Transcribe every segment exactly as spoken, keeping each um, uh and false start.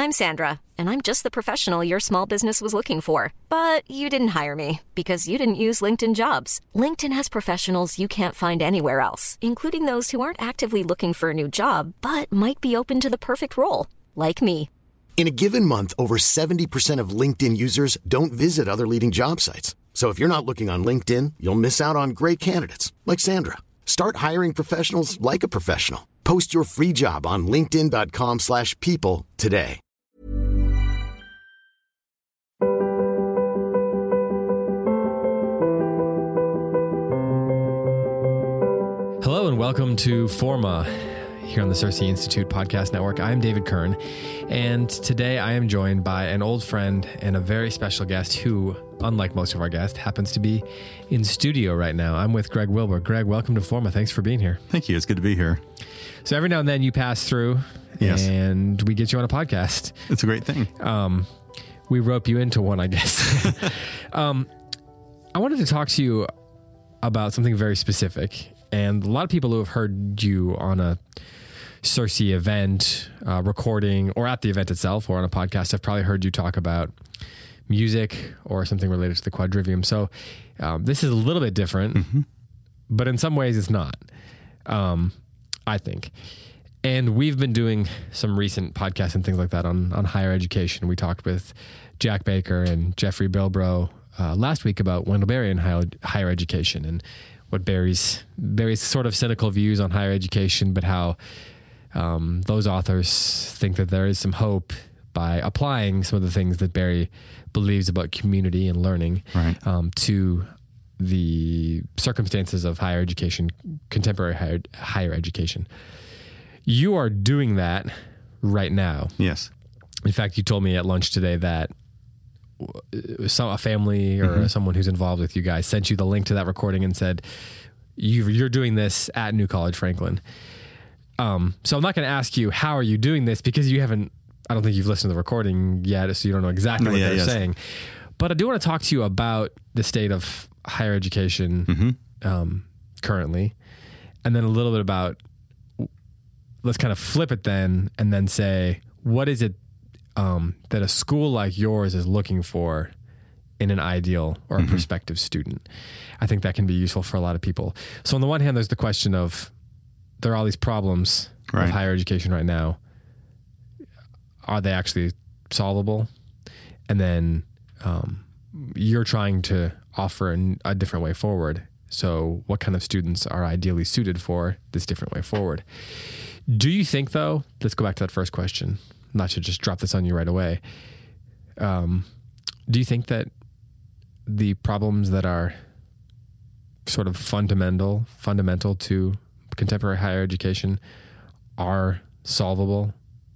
I'm Sandra, and I'm just the professional your small business was looking for. But you didn't hire me because you didn't use LinkedIn Jobs. LinkedIn has professionals you can't find anywhere else, including those who aren't actively looking for a new job, but might be open to the perfect role, like me. In a given month, over seventy percent of LinkedIn users don't visit other leading job sites. So if you're not looking on LinkedIn, you'll miss out on great candidates like Sandra. Start hiring professionals like a professional. Post your free job on linkedin dot com slash people today. Hello and welcome to Forma here on the CiRCE Institute Podcast Network. I'm David Kern, and today I am joined by an old friend and a very special guest who, unlike most of our guests, happens to be in studio right now. I'm with Greg Wilbur. Greg, welcome to Forma. Thanks for being here. Thank you. It's good to be here. So every now and then you pass through, yes, and we get you on a podcast. It's a great thing. Um, we rope you into one, I guess. um, I wanted to talk to you about something very specific. And a lot of people who have heard you on a CiRCE event, uh, recording, or at the event itself, or on a podcast, have probably heard you talk about music or something related to the quadrivium. So um, this is a little bit different, mm-hmm. but in some ways it's not, um, I think. And we've been doing some recent podcasts and things like that on, on higher education. We talked with Jack Baker and Jeffrey Bilbrough uh, last week about Wendell Berry and higher, higher education, and what Berry's, Berry's sort of cynical views on higher education, but how um, those authors think that there is some hope by applying some of the things that Berry believes about community and learning, right, um, to the circumstances of higher education, contemporary higher, higher education. You are doing that right now. Yes. In fact, you told me at lunch today that some, a family or mm-hmm. someone who's involved with you guys sent you the link to that recording and said, you, you're doing this at New College Franklin. Um, so I'm not going to ask you, how are you doing this? Because you haven't, I don't think you've listened to the recording yet, so you don't know exactly what yeah, they're yes. saying. But I do want to talk to you about the state of higher education mm-hmm. um, currently, and then a little bit about, let's kind of flip it then, and then say, what is it um, that a school like yours is looking for in an ideal or a mm-hmm. prospective student? I think that can be useful for a lot of people. So on the one hand, there's the question of, there are all these problems right. with higher education right now. Are they actually solvable? And then um, you're trying to offer an, a different way forward. So what kind of students are ideally suited for this different way forward? Do you think, though, let's go back to that first question, not to just drop this on you right away. Um, do you think that the problems that are sort of fundamental, fundamental to contemporary higher education are solvable?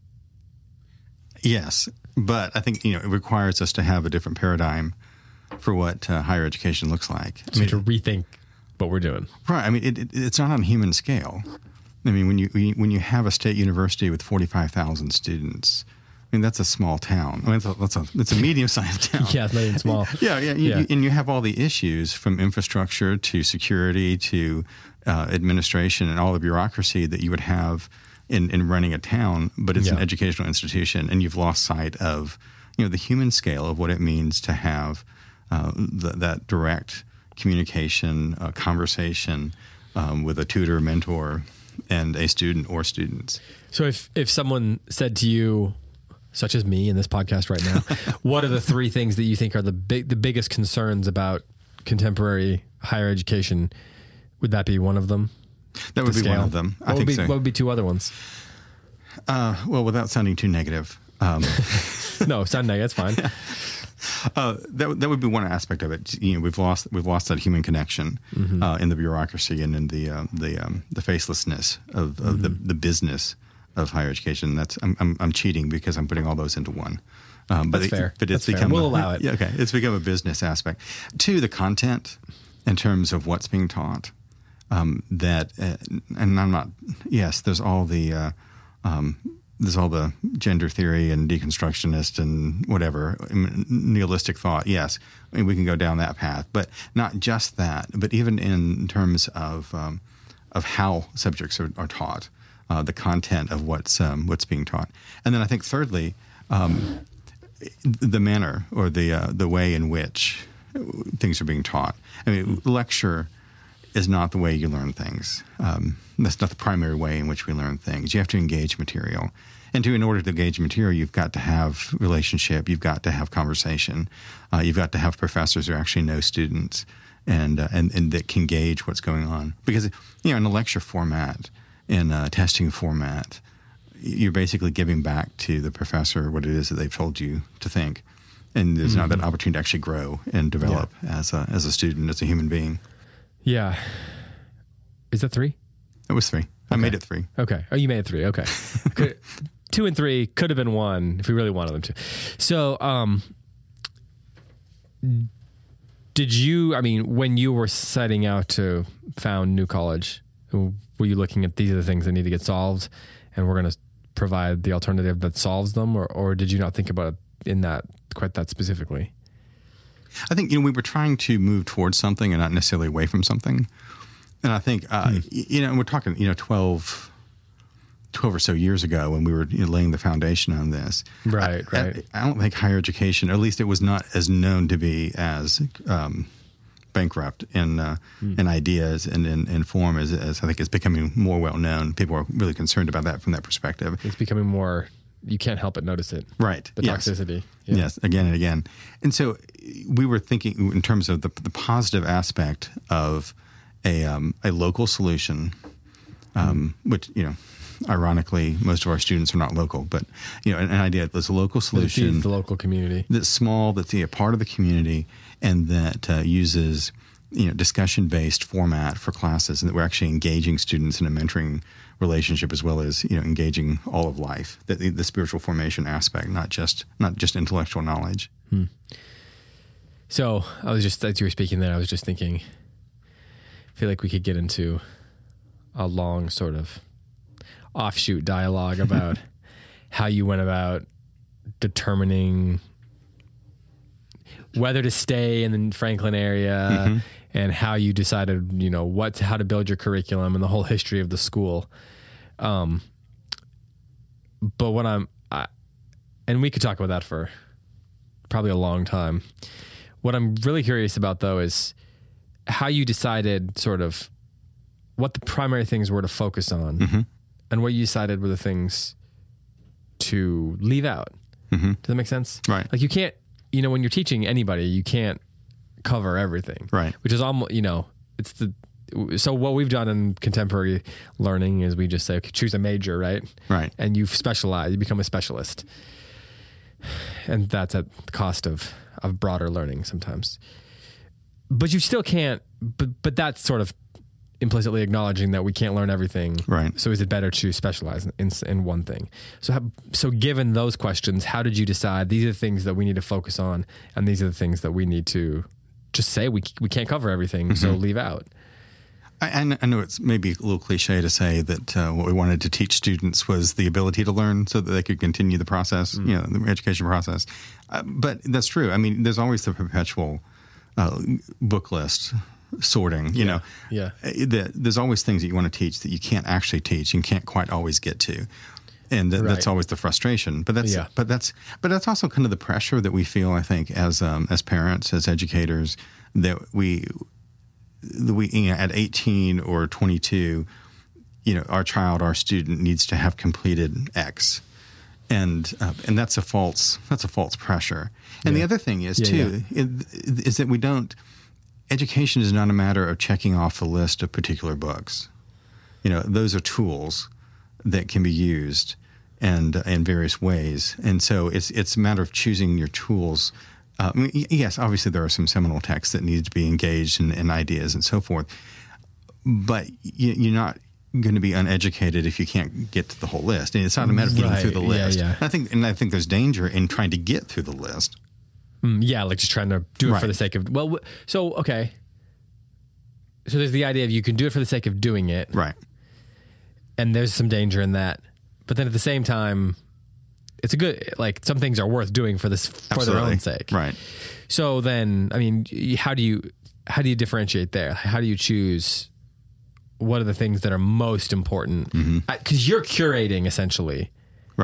Yes, but I think, you know, it requires us to have a different paradigm for what uh, higher education looks like. So I mean, to rethink what we're doing. Right. I mean, it, it, it's not on a human scale. I mean, when you when you have a state university with forty-five thousand students, I mean, that's a small town. I mean, it's a, that's a, it's a medium-sized town. Yeah, it's not even small. yeah, yeah, you, yeah. You, and you have all the issues from infrastructure to security to uh, administration and all the bureaucracy that you would have in, in running a town, but it's yeah. an educational institution, and you've lost sight of, you know, the human scale of what it means to have uh, the, that direct communication, uh, conversation um, with a tutor, mentor, and a student or students. So if, if someone said to you, such as me in this podcast right now, what are the three things that you think are the big, the biggest concerns about contemporary higher education? Would that be one of them? That would be scale? one of them. What I would think be, so. What would be two other ones? Uh, well, without sounding too negative. Um, no, sound negative. That's fine. Yeah. Uh, that that would be one aspect of it. You know, we've lost we've lost that human connection mm-hmm. uh, in the bureaucracy and in the uh, the um, the facelessness of, of mm-hmm. the the business of higher education. That's I'm, I'm I'm cheating because I'm putting all those into one. Um, but That's it, fair. But it's That's become fair. We'll a, allow it. Yeah, okay, it's become a business aspect. Two, the content in terms of what's being taught. Um, that uh, and I'm not. Yes, there's all the. Uh, um, There's all the gender theory and deconstructionist and whatever, nihilistic thought. Yes, I mean, we can go down that path, but not just that, but even in terms of um, of how subjects are, are taught, uh, the content of what's um, what's being taught. And then I think thirdly, um, the manner or the uh, the way in which things are being taught. I mean, lecture is not the way you learn things. Um, that's not the primary way in which we learn things. You have to engage material. And to, in order to engage material, you've got to have relationship. You've got to have conversation. Uh, you've got to have professors who actually know students and, uh, and and that can gauge what's going on. Because, you know, in a lecture format, in a testing format, you're basically giving back to the professor what it is that they've told you to think. And there's mm-hmm. not that opportunity to actually grow and develop yeah. as a as a student, as a human being. Yeah. Is that three? It was three. Okay. I made it three. Okay. Oh, you made it three. Okay. Could, two and three could have been one if we really wanted them to. So, um, did you, I mean, when you were setting out to found New College, were you looking at these are the things that need to get solved and we're going to provide the alternative that solves them? Or, or did you not think about it in that, quite that specifically? I think, you know, we were trying to move towards something and not necessarily away from something. And I think, uh, hmm. you know, and we're talking, you know, twelve, twelve or so years ago when we were you know, laying the foundation on this. Right, I, right. I, I don't think higher education, or at least it was not as known to be as um, bankrupt in uh, hmm. in ideas and in, in form as, as I think it's becoming more well known. People are really concerned about that from that perspective. It's becoming more, you can't help but notice it. Right. The yes. toxicity. Yeah. Yes, again and again. And so we were thinking in terms of the, the positive aspect of a um, a local solution, um, mm. which, you know, ironically, most of our students are not local, but, you know, an, an idea that's a local solution. The local community. That's small, that's a part of the community, and that uh, uses, you know, discussion-based format for classes, and that we're actually engaging students in a mentoring relationship as well as, you know, engaging all of life, the, the, the spiritual formation aspect, not just not just intellectual knowledge. Hmm. So I was just, as you were speaking there, I was just thinking, I feel like we could get into a long sort of offshoot dialogue about how you went about determining whether to stay in the Franklin area mm-hmm. and how you decided, you know, what, how to build your curriculum and the whole history of the school. Um, but what I'm, I, and we could talk about that for probably a long time. What I'm really curious about though is how you decided sort of what the primary things were to focus on mm-hmm. and what you decided were the things to leave out. Mm-hmm. Does that make sense? Right. Like you can't, you know, when you're teaching anybody, you can't cover everything. Right. Which is almost, you know, it's the, so what we've done in contemporary learning is we just say, okay, choose a major, right? Right. And you specialize, you become a specialist. And that's at the cost of, of broader learning sometimes. But you still can't, but, but that's sort of implicitly acknowledging that we can't learn everything. Right. So is it better to specialize in, in one thing? So, how, so given those questions, how did you decide these are the things that we need to focus on and these are the things that we need to just say we we can't cover everything, mm-hmm. so leave out? I, I know it's maybe a little cliche to say that uh, what we wanted to teach students was the ability to learn so that they could continue the process, mm. you know, the education process. Uh, but that's true. I mean, there's always the perpetual uh, book list sorting, you yeah. know. Yeah. The, there's always things that you want to teach that you can't actually teach and can't quite always get to. And th- right. that's always the frustration. But that's yeah. but that's but that's also kind of the pressure that we feel, I think, as um, as parents, as educators, that we that we you know, at eighteen or twenty-two, you know, our child, our student needs to have completed X. And uh, and that's a false that's a false pressure. And yeah. the other thing is, yeah, too, yeah. Is, is that we don't education is not a matter of checking off the list of particular books. You know, those are tools that can be used and uh, in various ways. And so it's it's a matter of choosing your tools. Uh, I mean, yes, obviously there are some seminal texts that need to be engaged in, in ideas and so forth. But you, you're not going to be uneducated if you can't get to the whole list. And it's not a matter of getting right. through the list. Yeah, yeah. I think, and I think there's danger in trying to get through the list. Mm, yeah, like just trying to do it right. for the sake of, well, so, okay. So there's the idea of you can do it for the sake of doing it. Right. And there's some danger in that. But then at the same time, it's a good, like some things are worth doing for this, for Absolutely. their own sake. Right. So then, I mean, how do you, how do you differentiate there? How do you choose what are the things that are most important? Because mm-hmm. you're curating essentially. Right.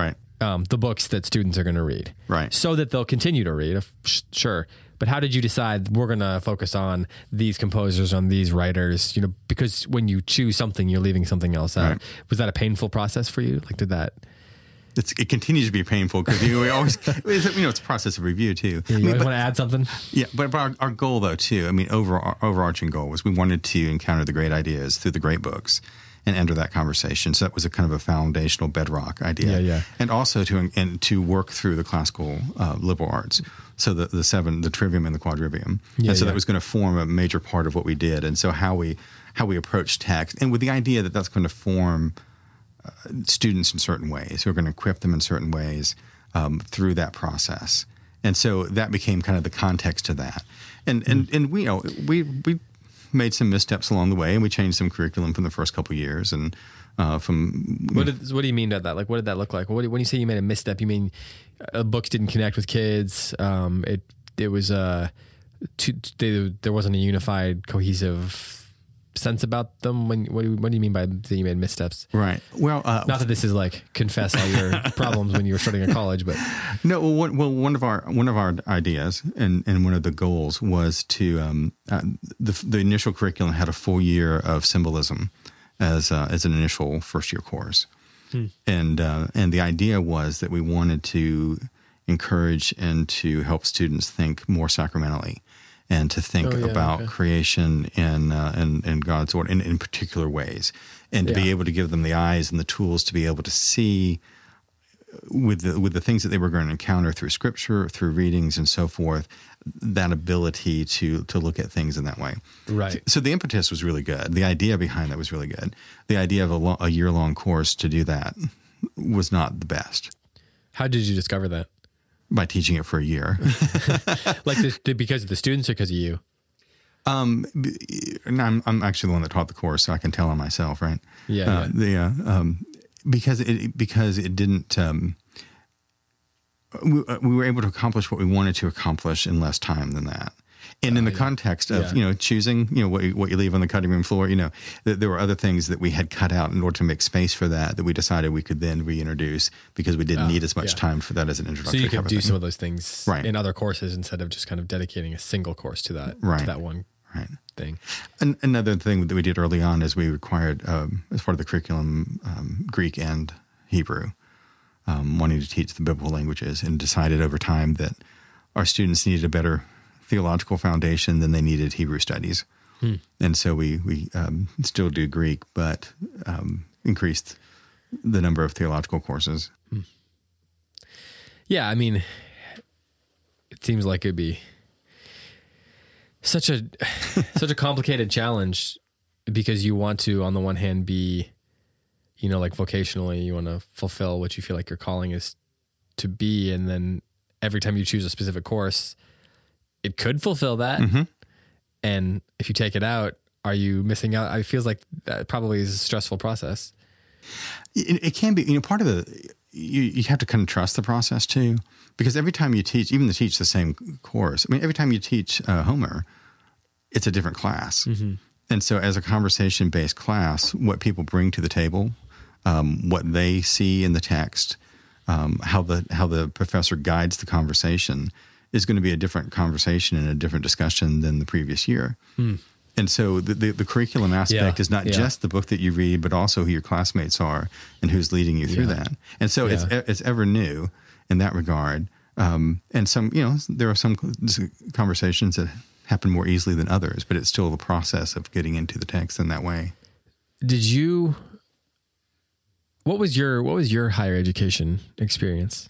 um, the books that students are going to read, right? So that they'll continue to read. Sure. But how did you decide we're going to focus on these composers, on these writers? You know, because when you choose something, you're leaving something else out. Right. Was that a painful process for you? Like, did that? It's, it continues to be painful because you know, we always, you know, it's a process of review too. Yeah, you I mean, always but, want to add something. Yeah, but, but our, our goal though too, I mean, over our overarching goal was we wanted to encounter the great ideas through the great books and enter that conversation. So that was a kind of a foundational bedrock idea. Yeah, yeah. And also to and to work through the classical uh, liberal arts. So the the seven, the trivium and the quadrivium. Yeah, and so yeah. that was going to form a major part of what we did. And so how we how we approach text, and with the idea that that's going to form uh, students in certain ways. We're going to equip them in certain ways um, through that process. And so that became kind of the context to that. And and and we you know we we made some missteps along the way, and we changed some curriculum from the first couple of years. And uh, from what did, what do you mean by that? Like, what did that look like? What, when you say you made a misstep, you mean uh, books didn't connect with kids? Um, it it was uh, too, they, there wasn't a unified, cohesive sense about them. When what do you, what do you mean by that you made missteps? Right. Well, uh, not that this is like confess all your problems when you were starting at college, but no. Well, one, well, one of our one of our ideas and, and one of the goals was to um, uh, the the initial curriculum had a full year of symbolism as uh, as an initial first year course, hmm. and uh, and the idea was that we wanted to encourage and to help students think more sacramentally. And to think oh, yeah, about okay. creation in, uh, in in God's order in, in particular ways, and to yeah. be able to give them the eyes and the tools to be able to see with the with the things that they were going to encounter through Scripture, through readings, and so forth. That ability to to look at things in that way, right? So the impetus was really good. The idea behind that was really good. The idea of a, lo- a year long course to do that was not the best. How did you discover that? By teaching it for a year. Like this, because of the students or because of you? Um, I'm, I'm actually the one that taught the course, so I can tell on myself, right? Yeah. Uh, yeah. The, uh, um, because it, because it didn't, um, we, we were able to accomplish what we wanted to accomplish in less time than that. And in uh, the yeah. context of, yeah. you know, choosing, you know, what you, what you leave on the cutting room floor, you know, th- there were other things that we had cut out in order to make space for that, that we decided we could then reintroduce because we didn't uh, need as much yeah. time for that as an introductory. So you could do thing. some of those things right. in other courses instead of just kind of dedicating a single course to that, right. to that one right. thing. And another thing that we did early on is we required, um, as part of the curriculum, um, Greek and Hebrew, um, wanting to teach the biblical languages, and decided over time that our students needed a better theological foundation than they needed Hebrew studies. Hmm. And so we, we um, still do Greek, but um, increased the number of theological courses. Hmm. Yeah, I mean, it seems like it'd be such a such a complicated challenge because you want to, on the one hand, be, you know, like vocationally, you want to fulfill what you feel like your calling is to be, and then every time you choose a specific course, it could fulfill that. Mm-hmm. And if you take it out, are you missing out? It feels like that probably is a stressful process. It, it can be, you know, part of the, you, you have to kind of trust the process too, because every time you teach, even to teach the same course, I mean, every time you teach uh, Homer, it's a different class. Mm-hmm. And so as a conversation-based class, what people bring to the table, um, what they see in the text, um, how the how the professor guides the conversation is going to be a different conversation and a different discussion than the previous year. Hmm. And so the, the, the curriculum aspect yeah, is not yeah. just the book that you read, but also who your classmates are and who's leading you through yeah. that. And so yeah. it's it's ever new in that regard. Um, and some, you know, there are some conversations that happen more easily than others, but it's still the process of getting into the text in that way. Did you, what was your, what was your higher education experience?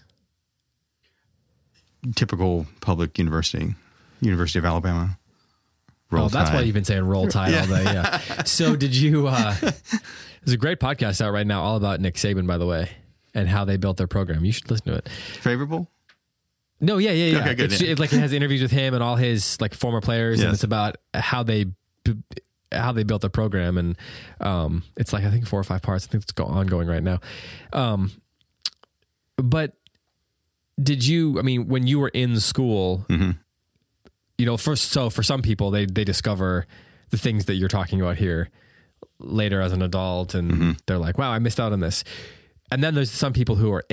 Typical public university, University of Alabama. Roll oh, that's Tide. Why you've been saying Roll Tide yeah. all day. Yeah. So did you, uh, there's a great podcast out right now all about Nick Saban, by the way, and how they built their program. You should listen to it. Favorable? No, yeah, yeah, yeah. Okay, good, it's, yeah. It, like it has interviews with him and all his like former players, yes. and it's about how they how they built their program, and um, it's like I think four or five parts. I think it's go- ongoing right now. Um, but did you? I mean, when you were in school, mm-hmm. you know, first, so for some people, they they discover the things that you're talking about here later as an adult, and mm-hmm. they're like, "Wow, I missed out on this." And then there's some people who are in it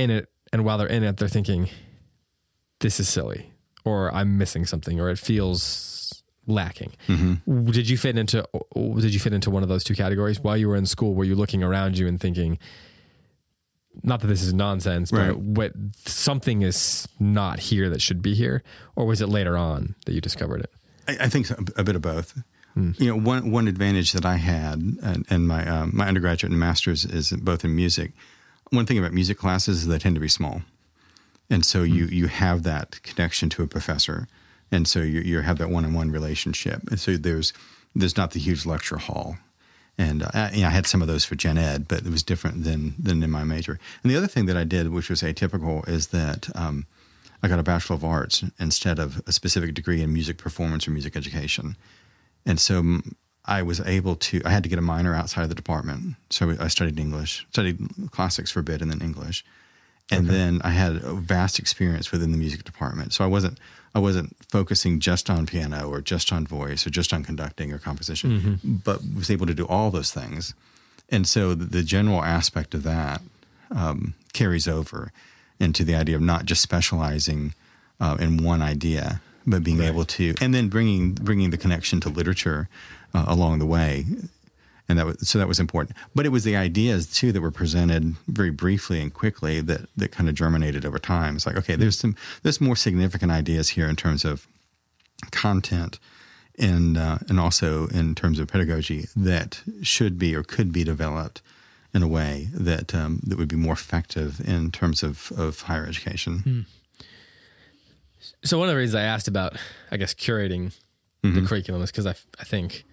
and while they're in it, they're thinking, this is silly, or I'm missing something, or it feels lacking. Mm-hmm. Did you fit into, did you fit into one of those two categories? While you were in school, were you looking around you and thinking, not that this is nonsense, right. but what, something is not here that should be here? Or was it later on that you discovered it? I, I think so, a bit of both. Mm. You know, one one advantage that I had in, in my um, my undergraduate and master's is both in music. One thing about music classes is they tend to be small. And so mm. you, you have that connection to a professor. And so you, you have that one-on-one relationship. And so there's there's not the huge lecture hall. And uh, I, you know, I had some of those for gen ed, but it was different than than in my major. And the other thing that I did, which was atypical, is that um, I got a Bachelor of Arts instead of a specific degree in music performance or music education. And so I was able to, I had to get a minor outside of the department. So I studied English, studied classics for a bit and then English. And okay. then I had a vast experience within the music department. So I wasn't I wasn't focusing just on piano or just on voice or just on conducting or composition, mm-hmm. but was able to do all those things. And so the, the general aspect of that um, carries over into the idea of not just specializing uh, in one idea, but being right. able to, and then bringing bringing the connection to literature uh, along the way. And that was, so that was important. But it was the ideas, too, that were presented very briefly and quickly that, that kind of germinated over time. It's like, okay, there's some there's more significant ideas here in terms of content and uh, and also in terms of pedagogy that should be or could be developed in a way that um, that would be more effective in terms of, of higher education. Hmm. So one of the reasons I asked about, I guess, curating mm-hmm. the curriculum is because I, I think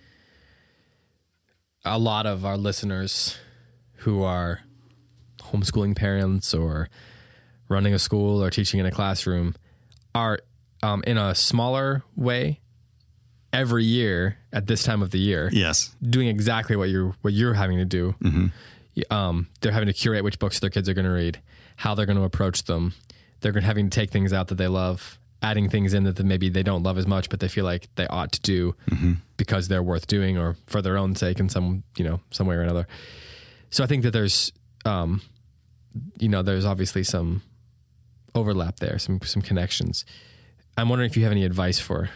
a lot of our listeners who are homeschooling parents or running a school or teaching in a classroom are um, in a smaller way every year at this time of the year. Yes. Doing exactly what you're, what you're having to do. Mm-hmm. Um, they're having to curate which books their kids are going to read, how they're going to approach them. They're going to having to take things out that they love, adding things in that maybe they don't love as much, but they feel like they ought to do mm-hmm. because they're worth doing or for their own sake in some, you know, some way or another. So I think that there's, um, you know, there's obviously some overlap there, some, some connections. I'm wondering if you have any advice for,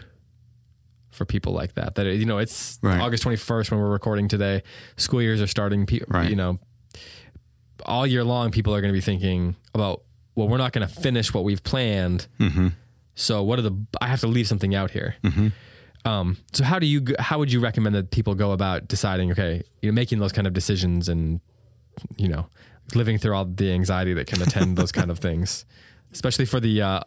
for people like that, that, you know, it's right. August twenty-first when we're recording today, school years are starting, pe- right. you know, all year long, people are going to be thinking about, well, we're not going to finish what we've planned. Mm-hmm. So what are the, I have to leave something out here. Mm-hmm. Um, so how do you, how would you recommend that people go about deciding, okay, you know, making those kind of decisions and, you know, living through all the anxiety that can attend those kind of things, especially for the, uh,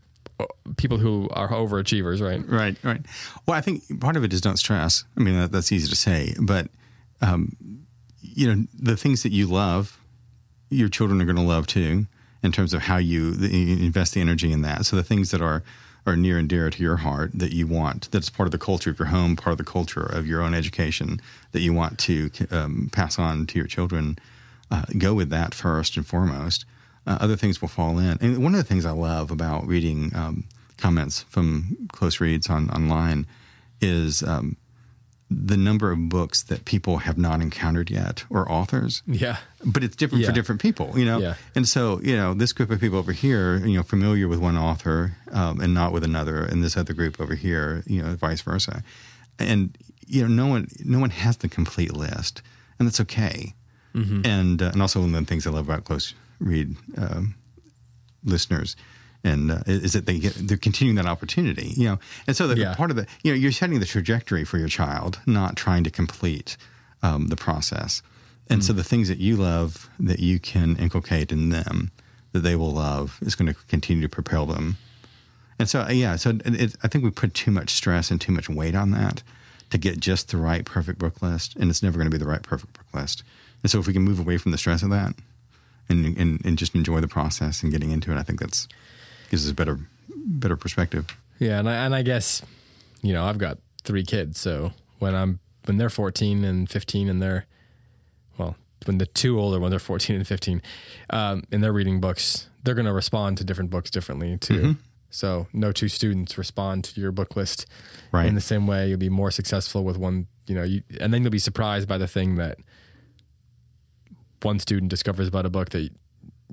people who are overachievers, right? Right, right. Well, I think part of it is don't stress. I mean, that, that's easy to say, but, um, you know, the things that you love, your children are going to love too, in terms of how you, the, you invest the energy in that. So the things that are, are near and dear to your heart that you want, that's part of the culture of your home, part of the culture of your own education that you want to um, pass on to your children, uh, go with that first and foremost. Uh, other things will fall in. And one of the things I love about reading um, comments from close reads on online is um, the number of books that people have not encountered yet, or authors. Yeah. But it's different yeah. for different people, you know? Yeah. And so, you know, this group of people over here, you know, familiar with one author um, and not with another, and this other group over here, you know, vice versa. And, you know, no one, no one has the complete list, and that's okay. Mm-hmm. And, uh, and also one of the things I love about close read um, listeners and uh, is that they get, they're continuing that opportunity, you know. And so the yeah. part of the, you know, you're setting the trajectory for your child, not trying to complete um, the process. And mm. so the things that you love that you can inculcate in them that they will love is going to continue to propel them. And so, yeah, so it, it, I think we put too much stress and too much weight on that to get just the right perfect book list, and it's never going to be the right perfect book list. And so if we can move away from the stress of that and and, and just enjoy the process and getting into it, I think that's gives us a better better perspective. Yeah, and I, and I guess, you know, I've got three kids, so when I'm when they're fourteen and fifteen and they're, well, when the two older, when they're fourteen and fifteen, um, and they're reading books, they're going to respond to different books differently too. Mm-hmm. So no two students respond to your book list right. in the same way. You'll be more successful with one, you know, you, and then you'll be surprised by the thing that one student discovers about a book that, you know,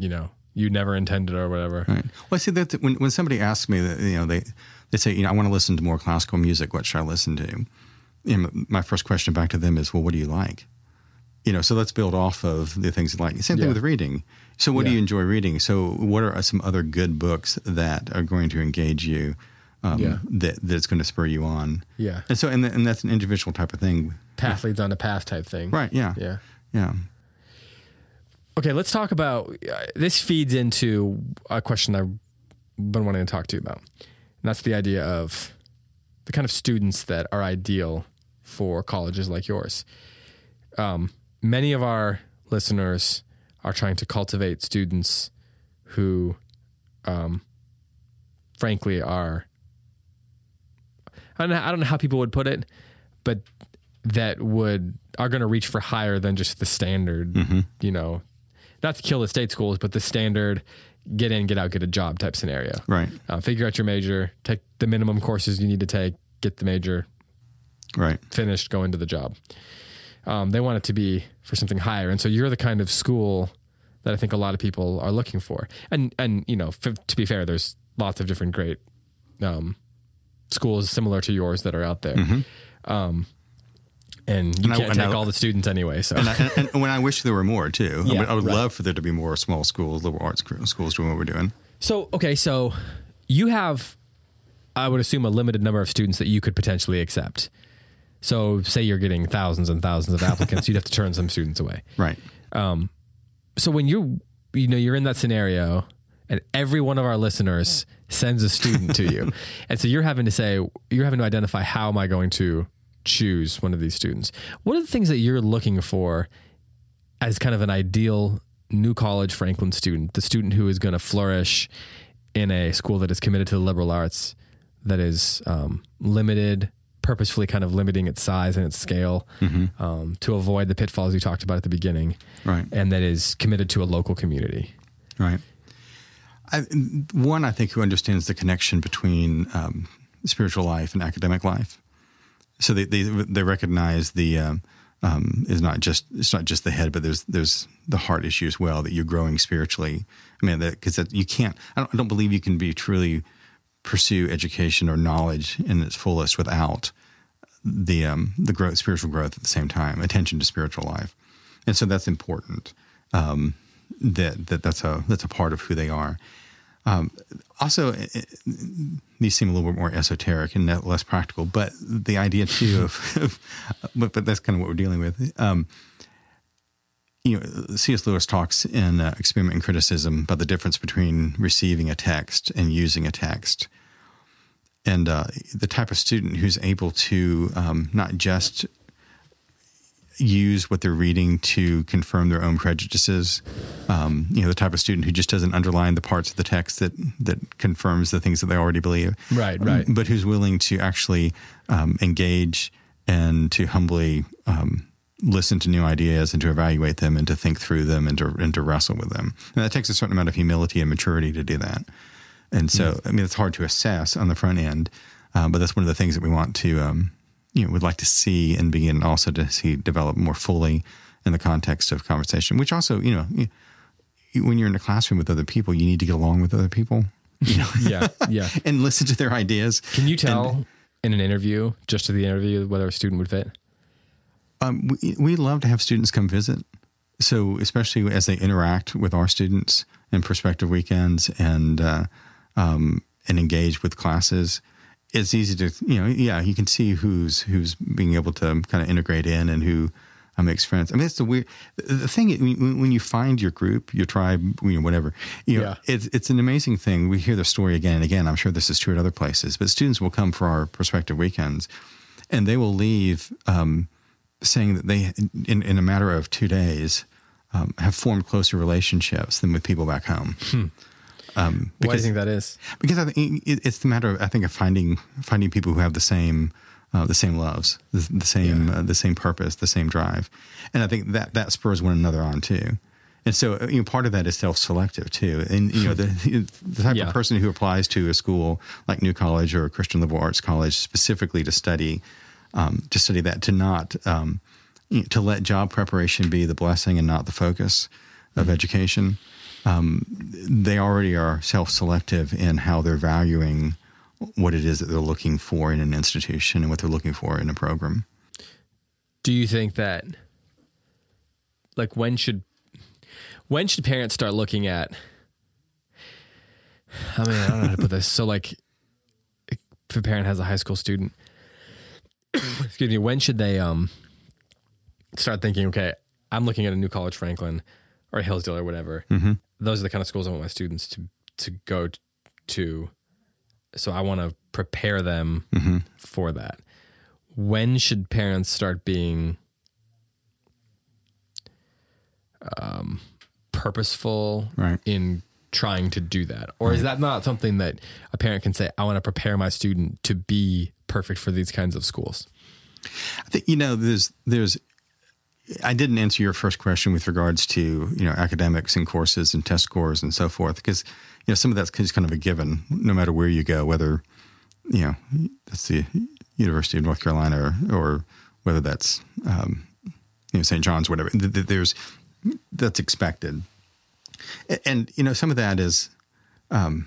you never intended or whatever. Right. Well, I see that when when somebody asks me that, you know, they they say, you know, I want to listen to more classical music. What should I listen to? You know, my first question back to them is, well, what do you like? You know, so let's build off of the things you like. Same thing yeah. with reading. So what yeah. do you enjoy reading? So what are some other good books that are going to engage you, um, yeah. that that's going to spur you on? Yeah. And so, and, and that's an individual type of thing. Path leads on to path type thing. Right. Yeah. Yeah. Yeah. Okay, let's talk about, uh, this feeds into a question I've been wanting to talk to you about. And that's the idea of the kind of students that are ideal for colleges like yours. Um, many of our listeners are trying to cultivate students who, um, frankly, are, I don't know, I don't know how people would put it, but that would, are going to reach for higher than just the standard, mm-hmm. you know, not to kill the state schools, but the standard get in, get out, get a job type scenario. Right. Uh, figure out your major, take the minimum courses you need to take, get the major right. finished, go into the job. Um, they want it to be for something higher. And so you're the kind of school that I think a lot of people are looking for. And, and you know, f- to be fair, there's lots of different great um, schools similar to yours that are out there. Mm-hmm. Um, and you and can't I, take I, all the students anyway. So, and, I, and, and when I wish there were more too, yeah, I would, I would right. love for there to be more small schools, liberal arts schools doing what we're doing. So, okay. So you have, I would assume, a limited number of students that you could potentially accept. So say you're getting thousands and thousands of applicants, you'd have to turn some students away. Right. Um, so when you, you know, you're in that scenario and every one of our listeners sends a student to you. And so you're having to say, you're having to identify, how am I going to choose one of these students? What are the things that you're looking for as kind of an ideal New College Franklin student, the student who is going to flourish in a school that is committed to the liberal arts, that is um, limited, purposefully kind of limiting its size and its scale, mm-hmm. um, to avoid the pitfalls you talked about at the beginning, right? And that is committed to a local community, right? I, one, I think, who understands the connection between um, spiritual life and academic life. So they they, they recognize the um, um, is not just it's not just the head, but there's there's the heart issue as well, that you're growing spiritually. I mean, because you can't. I don't, I don't believe you can be truly pursue education or knowledge in its fullest without the um, the growth, spiritual growth at the same time, attention to spiritual life, and so that's important. Um, that that that's a that's a part of who they are. Um, also, it, it, these seem a little bit more esoteric and less practical, but the idea too of, of but, but that's kind of what we're dealing with. Um, you know, C S Lewis talks in uh, Experiment in Criticism about the difference between receiving a text and using a text. And uh, the type of student who's able to um, not just use what they're reading to confirm their own prejudices, um, you know, the type of student who just doesn't underline the parts of the text that, that confirms the things that they already believe. Right, right. But who's willing to actually um, engage and to humbly um, listen to new ideas and to evaluate them and to think through them and to, and to wrestle with them. And that takes a certain amount of humility and maturity to do that. And so, mm. I mean, it's hard to assess on the front end, uh, but that's one of the things that we want to, um, you know, would like to see and begin also to see develop more fully in the context of conversation, which also, you know, you, when you're in a classroom with other people, you need to get along with other people. You know? yeah, yeah. And listen to their ideas. Can you tell and, in an interview, just to the interview, whether a student would fit? Um, we, we love to have students come visit. So especially as they interact with our students in Perspective Weekends and, uh, um, and engage with classes, it's easy to, you know, yeah, you can see who's who's being able to kind of integrate in and who uh, makes friends. I mean, it's the weird the thing when you find your group, your tribe, you know, whatever. You know, yeah. it's it's an amazing thing. We hear the story again and again. I'm sure this is true at other places, but students will come for our Perspective Weekends, and they will leave um, saying that they, in in a matter of two days, um, have formed closer relationships than with people back home. Hmm. Um, because, Why do you think that is? Because I think it's the matter of, I think, of finding finding people who have the same uh, the same loves, the, the same yeah. uh, the same purpose, the same drive, and I think that that spurs one another on too. And so, you know, part of that is self-selective too. And you know, the the type yeah. of person who applies to a school like New College or a Christian Liberal Arts College specifically to study um, to study that, to not um, you know, to let job preparation be the blessing and not the focus of mm-hmm. education. um, they already are self-selective in how they're valuing what it is that they're looking for in an institution and what they're looking for in a program. Do you think that, like, when should when should parents start looking at? I mean, I don't know how to put this. So, like, if a parent has a high school student, excuse me, when should they um start thinking, okay, I'm looking at a New College Franklin or Hillsdale or whatever. Mm-hmm. Those are the kind of schools I want my students to to go to. So I want to prepare them mm-hmm. for that. When should parents start being um, purposeful right. in trying to do that? Or right. is that not something that a parent can say, I want to prepare my student to be perfect for these kinds of schools? I think, you know, there's, there's, I didn't answer your first question with regards to, you know, academics and courses and test scores and so forth, because, you know, some of that's just kind of a given, no matter where you go, whether, you know, that's the University of North Carolina or, or whether that's, um, you know, Saint John's, whatever. There's, that's expected. And, you know, some of that is, um,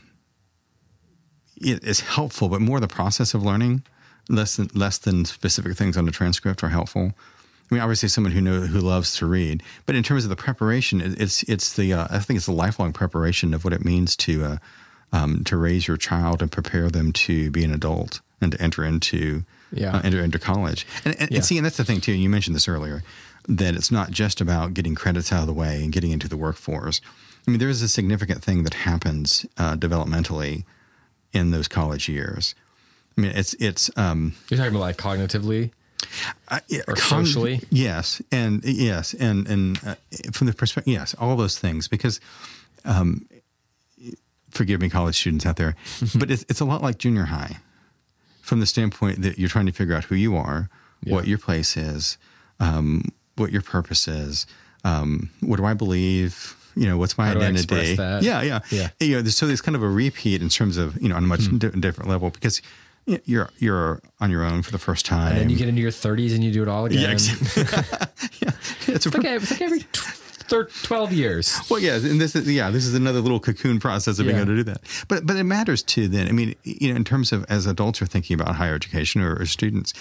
it is helpful, but more the process of learning, less than, less than specific things on the transcript are helpful. I mean, obviously, someone who knows, who loves to read, but in terms of the preparation, it's it's the uh, I think it's the lifelong preparation of what it means to uh, um, to raise your child and prepare them to be an adult and to enter into yeah. uh, enter into college. And, and, yeah. and see, and that's the thing too. You mentioned this earlier, that it's not just about getting credits out of the way and getting into the workforce. I mean, there is a significant thing that happens uh, developmentally in those college years. I mean, it's it's um, you're talking about like cognitively. Uh, yeah, or con- socially, yes, and yes, and and uh, from the perspective, yes, all those things. Because, um, forgive me, college students out there, but it's it's a lot like junior high, from the standpoint that you're trying to figure out who you are, yeah. what your place is, um, what your purpose is, um, what do I believe. You know, what's my How identity? Do I express that? Yeah, yeah, yeah. You know, so there's kind of a repeat in terms of, you know, on a much hmm. di- different level, because you're you're on your own for the first time, and then you get into your thirties and you do it all again. Yeah, exactly. yeah. It's, it's, like a, it's like every twelve years. Well, yeah, and this is yeah, this is another little cocoon process of being yeah. able to do that. But but it matters too. Then I mean, you know, in terms of as adults are thinking about higher education or, or students,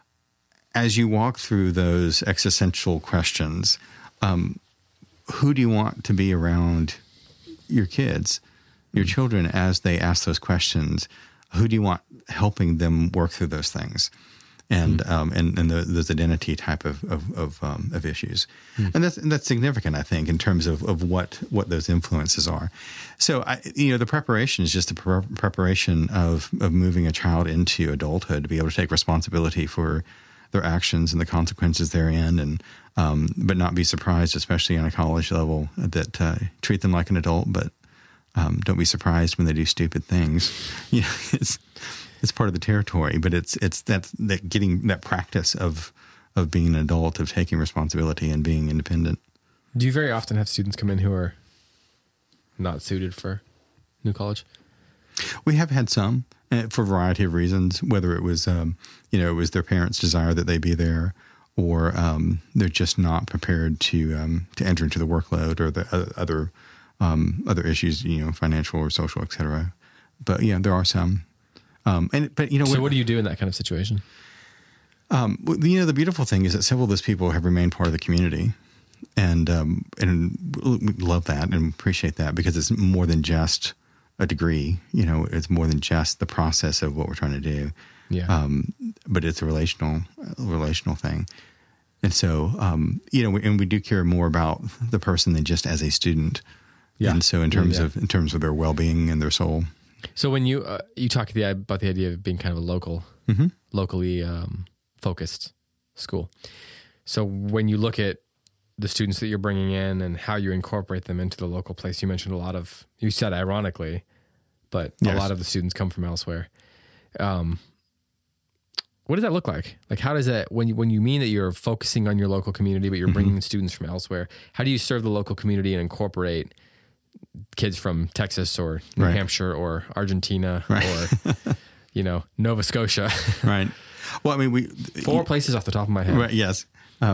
as you walk through those existential questions, um, who do you want to be around your kids, your mm-hmm. children, as they ask those questions? Who do you want helping them work through those things, and mm-hmm. um, and and the, those identity type of of of, um, of issues, mm-hmm. and that's and that's significant, I think, in terms of, of what what those influences are. So, I, you know, the preparation is just the pre- preparation of of moving a child into adulthood to be able to take responsibility for their actions and the consequences therein, and um, but not be surprised, especially on a college level, that uh, treat them like an adult, but Um, don't be surprised when they do stupid things. You know, it's it's part of the territory, but it's it's that that getting that practice of of being an adult, of taking responsibility and being independent. Do you very often have students come in who are not suited for New College? We have had some uh, for a variety of reasons, whether it was um, you know it was their parents' desire that they be there, or um, they're just not prepared to um, to enter into the workload, or the uh, other. Um, other issues, you know, financial or social, et cetera. But yeah, there are some. Um, and but you know, so what, what do you do in that kind of situation? Um, you know, the beautiful thing is that several of those people have remained part of the community, and um, and we love that and appreciate that, because it's more than just a degree. You know, it's more than just the process of what we're trying to do. Yeah. Um, but it's a relational, relational thing. And so, um, you know, we, and we do care more about the person than just as a student. Yeah. And so in terms yeah, yeah. of in terms of their well-being and their soul. So when you uh, you talk the, about the idea of being kind of a local, mm-hmm. locally um, focused school. So when you look at the students that you're bringing in and how you incorporate them into the local place, you mentioned a lot of, you said ironically, but yes. a lot of the students come from elsewhere. Um, what does that look like? Like, how does that, when you, when you mean that you're focusing on your local community, but you're bringing mm-hmm. students from elsewhere, how do you serve the local community and incorporate kids from Texas or New right. Hampshire or Argentina right. or, you know, Nova Scotia? Right. Well, I mean, we... Four you, places off the top of my head. Right, yes. Um,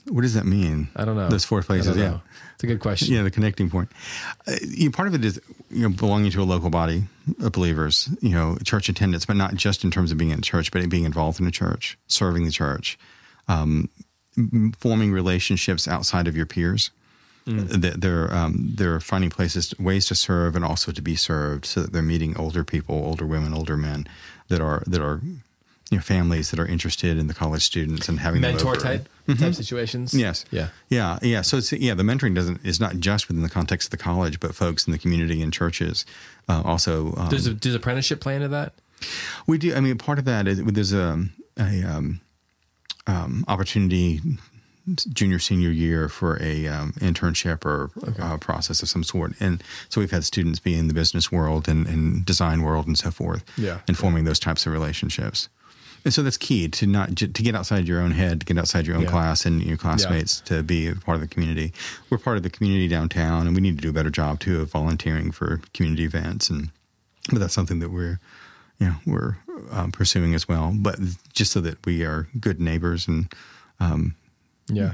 What does that mean? I don't know. Those four places, yeah. Know. It's a good question. Yeah, the connecting point. Uh, you know, part of it is, you know, belonging to a local body of believers, you know, church attendance, but not just in terms of being in church, but being involved in a church, serving the church, um, forming relationships outside of your peers. Mm. That they're um, they're finding places, ways to serve, and also to be served, so that they're meeting older people, older women, older men that are that are. You know, families that are interested in the college students and having mentor them over. type mm-hmm. type situations. Yes. Yeah. Yeah. Yeah. So it's yeah. The mentoring doesn't is not just within the context of the college, but folks in the community and churches uh, also. Um, does a, does apprenticeship play into that? We do. I mean, part of that is there's a, a um, um, opportunity junior senior year for a um, internship or okay. uh, process of some sort, and so we've had students be in the business world and, and design world and so forth. Yeah. And forming those types of relationships. And so that's key to not to get outside your own head, to get outside your own yeah. class and your classmates yeah. to be a part of the community. We're part of the community downtown, and we need to do a better job too of volunteering for community events. And but that's something that we're, you know, we're um, pursuing as well. But just so that we are good neighbors and um, yeah.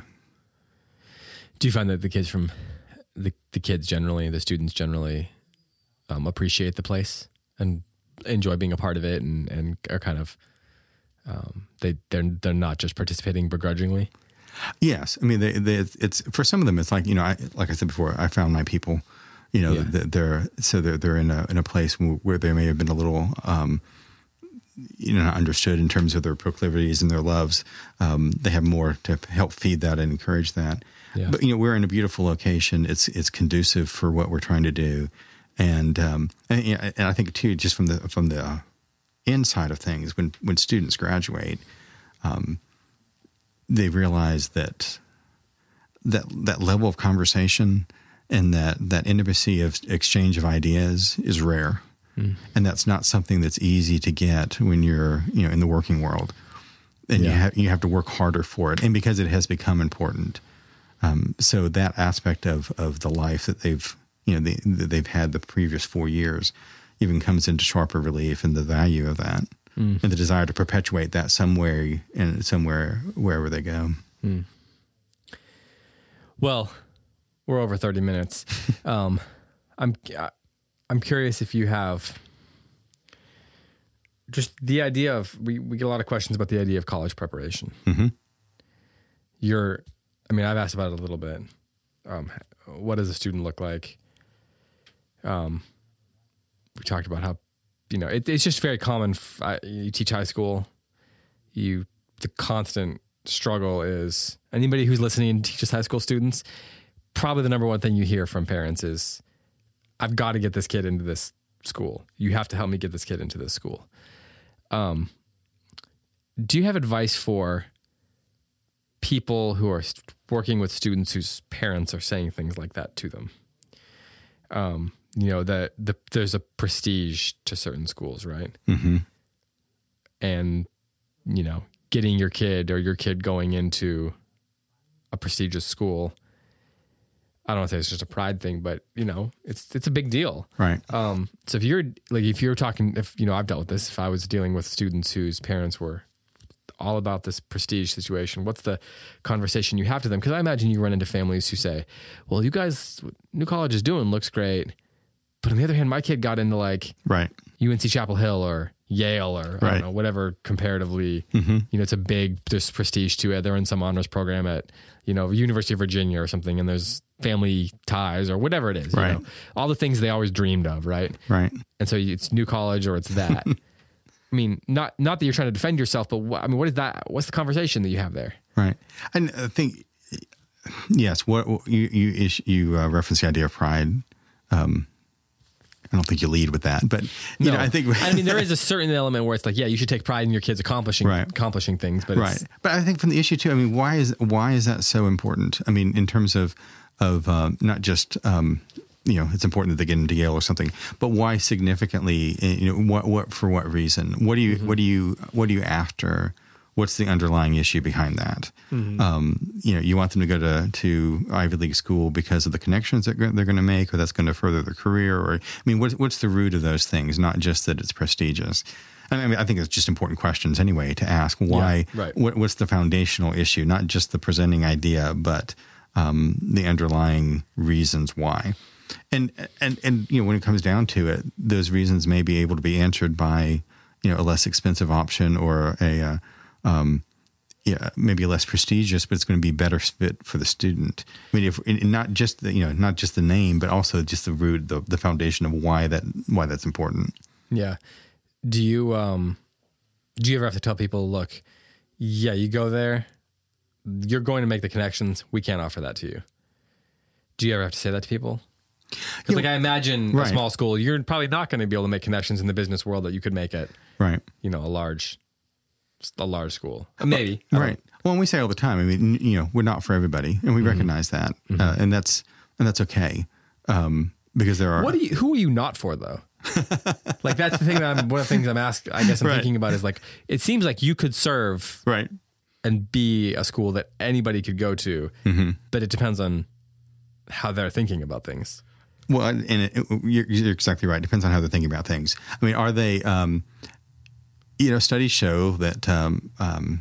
Do you find that the kids from the the kids generally, the students generally, um, appreciate the place and enjoy being a part of it, and and are kind of Um, they they're they're not just participating begrudgingly. Yes, I mean they, they it's for some of them it's like you know I, like I said before, I found my people, you know yeah. they're so they're they're in a in a place where they may have been a little um, you know not understood in terms of their proclivities and their loves. Um, they have more to help feed that and encourage that. Yeah. But you know we're in a beautiful location. It's it's conducive for what we're trying to do, and um, and, and I think too just from the from the uh, inside of things, when when students graduate, um, they realize that that that level of conversation and that that intimacy of exchange of ideas is rare, mm. and that's not something that's easy to get when you're you know in the working world, and yeah. you have you have to work harder for it, and because it has become important. Um, so that aspect of of the life that they've you know they, that they've had the previous four years. Even comes into sharper relief, and the value of that, mm. and the desire to perpetuate that somewhere and somewhere wherever they go. Mm. Well, we're over thirty minutes. um, I'm I'm curious if you have just the idea of we we get a lot of questions about the idea of college preparation. Mm-hmm. You're, I mean, I've asked about it a little bit. Um, what does a student look like? Um. We talked about how, you know, it, it's just very common. I, you teach high school, you the constant struggle is anybody who's listening and teaches high school students. Probably the number one thing you hear from parents is, "I've got to get this kid into this school. You have to help me get this kid into this school." Um, do you have advice for people who are working with students whose parents are saying things like that to them? Um. You know, that the, there's a prestige to certain schools, right? Mm-hmm. And, you know, getting your kid or your kid going into a prestigious school, I don't want to say it's just a pride thing, but, you know, it's it's a big deal. Right. Um, so if you're, like, if you're talking, if, you know, I've dealt with this, if I was dealing with students whose parents were all about this prestige situation, what's the conversation you have to them? Because I imagine you run into families who say, well, you guys, what New College is doing looks great. But on the other hand, my kid got into like right. U N C Chapel Hill or Yale or I right. don't know, whatever comparatively, mm-hmm. you know, it's a big, there's prestige to it. They're in some honors program at, you know, University of Virginia or something, and there's family ties or whatever it is, right. you know, all the things they always dreamed of. Right. Right. And so it's New College or it's that. I mean, not, not that you're trying to defend yourself, but what, I mean, what is that? What's the conversation that you have there? Right. And I think, yes, what you, you, you uh, reference the idea of pride. Um, I don't think you lead with that, but you no. know, I think I mean there is a certain element where it's like, yeah, you should take pride in your kids accomplishing right. accomplishing things, but right. it's, but I think from the issue too, I mean, why is why is that so important? I mean, in terms of of um, not just um, you know, it's important that they get into Yale or something, but why significantly? You know, what what for what reason? What do you mm-hmm. what do you what are you after? What's the underlying issue behind that? Mm-hmm. Um, you know, you want them to go to, to Ivy League school because of the connections that they're going to make, or that's going to further their career, or I mean, what's what's the root of those things? Not just that it's prestigious. I mean, I think it's just important questions anyway to ask. Why? Yeah, right. What, what's the foundational issue? Not just the presenting idea, but um, the underlying reasons why. And and and you know, when it comes down to it, those reasons may be able to be answered by you know a less expensive option or a uh, um, yeah maybe less prestigious, but it's going to be better fit for the student. I mean, if and not just the you know not just the name, but also just the root, the the foundation of why that why that's important. Yeah. Do you um do you ever have to tell people, look, yeah, you go there, you're going to make the connections. We can't offer that to you. Do you ever have to say that to people? Because like I imagine right. a small school, you're probably not going to be able to make connections in the business world that you could make at, right? You know, a large, a large school, maybe. Right. Well, and we say all the time. I mean, you know, we're not for everybody, and we mm-hmm. recognize that, mm-hmm. uh, and that's and that's okay, um, because there are. What do you? Who are you not for, though? Like that's the thing that I'm. One of the things I'm asking. I guess I'm right. thinking about is like it seems like you could serve right and be a school that anybody could go to, mm-hmm. but it depends on how they're thinking about things. Well, and it, it, you're, you're exactly right. It depends on how they're thinking about things. I mean, are they, um, you know, studies show that um, um,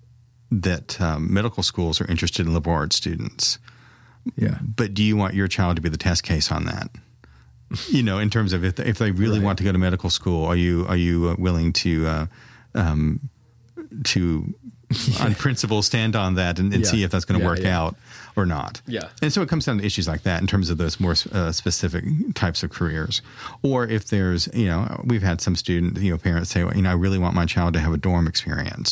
that um, medical schools are interested in liberal arts students. Yeah. But do you want your child to be the test case on that? You know, in terms of if they, if they really right. want to go to medical school, are you are you willing to uh, um, to on principle stand on that and, and yeah. see if that's going to yeah, work yeah. out or not. Yeah. And so it comes down to issues like that in terms of those more uh, specific types of careers. Or if there's, you know, we've had some student, you know, parents say, well, you know, I really want my child to have a dorm experience.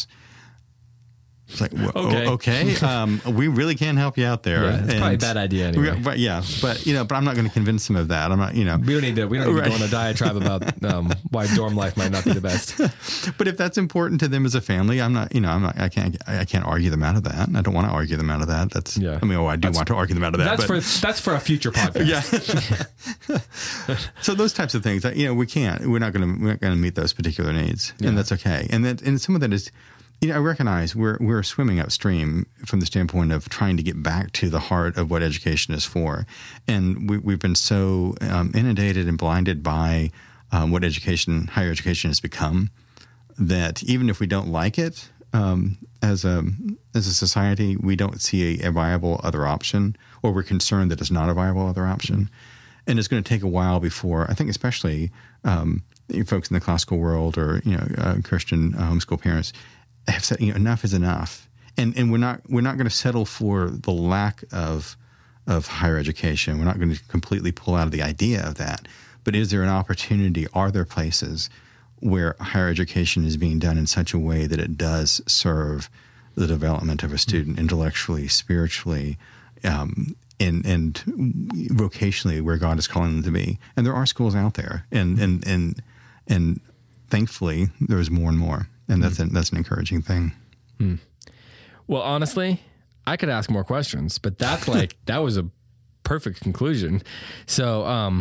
It's like, well, okay, okay. Um, we really can help you out there. Yeah, it's and probably a bad idea anyway. But yeah, but you know, but I'm not going to convince them of that. I'm not, you know, we don't need to. We don't need right. to go on a diatribe about um, why dorm life might not be the best. But if that's important to them as a family, I'm not. You know, I'm not. I can't. I can't argue them out of that. I don't want to argue them out of that. That's. Yeah. I mean, oh, I do that's, want to argue them out of that. That's but, for that's for a future podcast. Yeah. So those types of things, you know, we can't. We're not going to. We're not going to meet those particular needs, yeah. and that's okay. And that, and some of that is. You know, I recognize we're we're swimming upstream from the standpoint of trying to get back to the heart of what education is for, and we, we've been so um, inundated and blinded by um, what education, higher education, has become, that even if we don't like it um, as a as a society, we don't see a, a viable other option, or we're concerned that it's not a viable other option, mm-hmm. and it's going to take a while before I think, especially um, folks in the classical world or you know uh, Christian uh, homeschool parents. Have said, you know, enough is enough, and and we're not we're not going to settle for the lack of of higher education. We're not going to completely pull out of the idea of that. But is there an opportunity? Are there places where higher education is being done in such a way that it does serve the development of a student intellectually, spiritually, um, and and vocationally, where God is calling them to be? And there are schools out there, and and and and thankfully, there's more and more. And that's, a, that's an encouraging thing. Hmm. Well, honestly, I could ask more questions, but that's like, that was a perfect conclusion. So, um,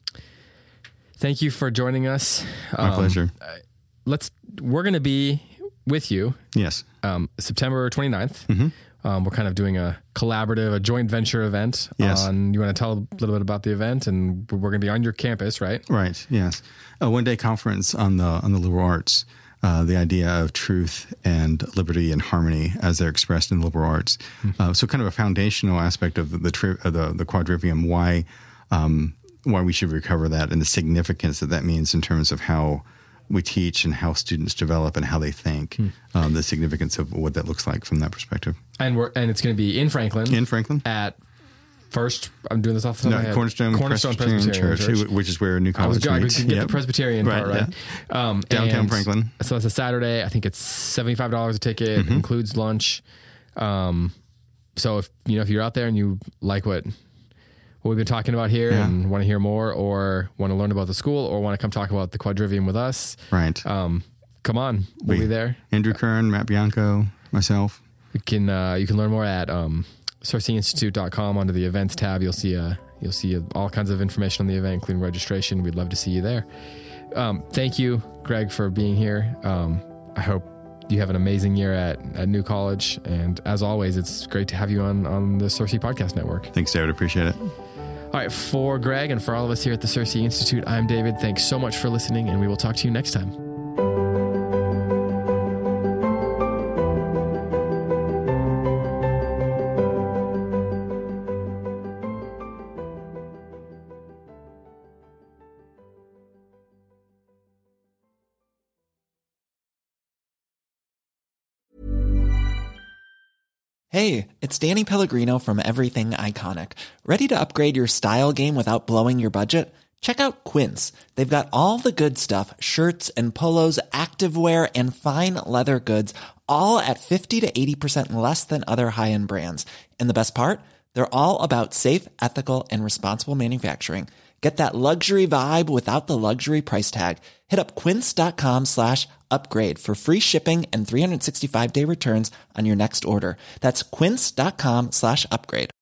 thank you for joining us. My um, pleasure. Let's, we're going to be with you. Yes. Um, September twenty-ninth. Mm-hmm. Um, we're kind of doing a collaborative, a joint venture event. Yes. On, you want to tell a little bit about the event, and we're going to be on your campus, right? Right. Yes. A one day conference on the, on the liberal arts. Uh, the idea of truth and liberty and harmony as they're expressed in liberal arts. Mm-hmm. Uh, so kind of a foundational aspect of the the, tri- uh, the, the quadrivium, why um, why we should recover that and the significance that that means in terms of how we teach and how students develop and how they think, mm-hmm. um, the significance of what that looks like from that perspective. And we're and it's going to be in Franklin. In Franklin. At First, I'm doing this off the top no, of my head. Cornerstone, Cornerstone Presbyterian, Presbyterian Church, Church, which is where New College I was meets. We can get yep. the Presbyterian right, part, right? Yeah. Um, Downtown Franklin. So it's a Saturday. I think it's seventy-five dollars a ticket. Mm-hmm. Includes lunch. Um, so if you know if you're out there and you like what what we've been talking about here yeah. and want to hear more, or want to learn about the school, or want to come talk about the quadrivium with us, right? Um, come on, we'll we, be there. Andrew Kern, Matt Bianco, myself. You can uh, you can learn more at um, Cersei Institute dot com under the events tab. You'll see uh, you'll see all kinds of information on the event, including registration. We'd love to see you there. Um, thank you, Greg, for being here. Um, I hope you have an amazing year at, at New College. And as always, it's great to have you on, on the Cersei Podcast Network. Thanks, David. Appreciate it. All right. For Greg and for all of us here at the Cersei Institute, I'm David. Thanks so much for listening, and we will talk to you next time. Hey, it's Danny Pellegrino from Everything Iconic. Ready to upgrade your style game without blowing your budget? Check out Quince. They've got all the good stuff, shirts and polos, activewear, and fine leather goods, all at fifty to eighty percent less than other high-end brands. And the best part? They're all about safe, ethical, and responsible manufacturing. Get that luxury vibe without the luxury price tag. Hit up quince.com slash upgrade for free shipping and three sixty-five day returns on your next order. That's quince.com slash upgrade.